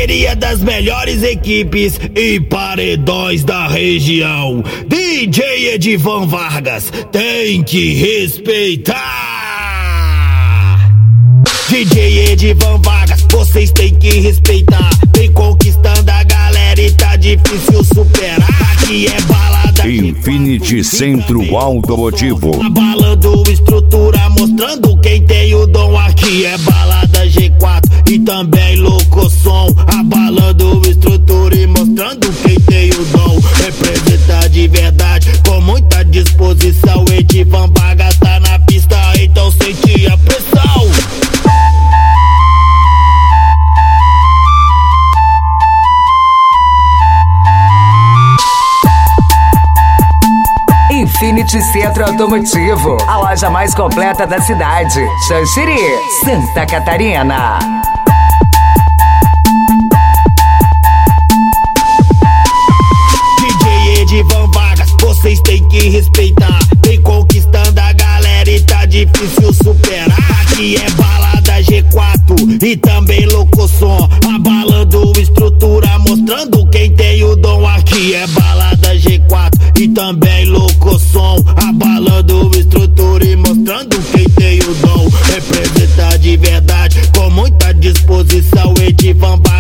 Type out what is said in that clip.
parceria das melhores equipes e paredões da região. DJ Edivan Vargas tem que respeitar. DJ Edivan Vargas, vocês têm que respeitar. Vem conquistando a galera e tá difícil superar. Aqui é balada Infinity Centro Automotivo. Abalando estrutura, mostrando quem tem o dom. Aqui é balada G4 e também louco som. Abalando estrutura e mostrando quem tem o dom. Representa de verdade, com muita disposição. Edivan Vargas tá na pista, então sente a pressão. Infinity Centro Automotivo, a loja mais completa da cidade. Xanxerê, Santa Catarina. DJ Edivan Vargas, vocês têm que respeitar. Vem conquistando a galera e tá difícil superar. Aqui é balada G4 e também louco som. Abalando estrutura, mostrando quem tem o dom. Aqui é balada G4 e também louco som. Abalando estrutura e mostrando quem tem o dom. Representa de verdade, com muita disposição. Edivan Vargas